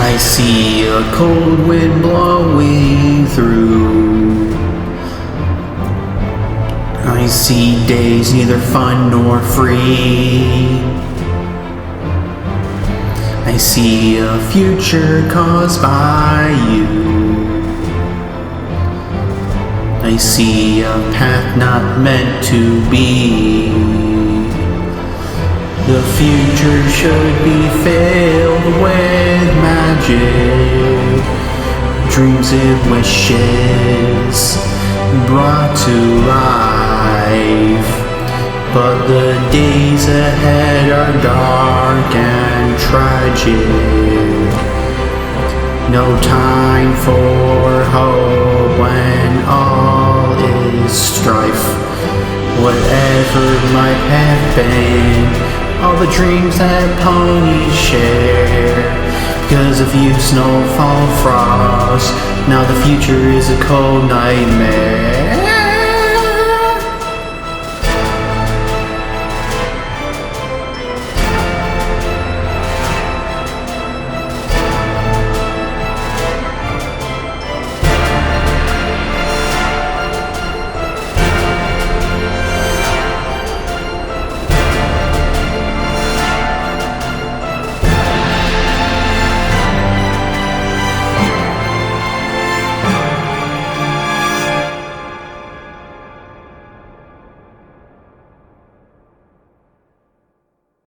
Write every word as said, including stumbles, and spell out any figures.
I see a cold wind blowing through. I see days neither fun nor free. I see a future caused by you. I see a path not meant to be. The future should be filled with magic, dreams and wishes brought to life. But the days ahead are dark and tragic. No time for hope when all is strife. Whatever might have been, all the dreams that ponies share. Because of you, snowfall, frost, now the future is a cold nightmare.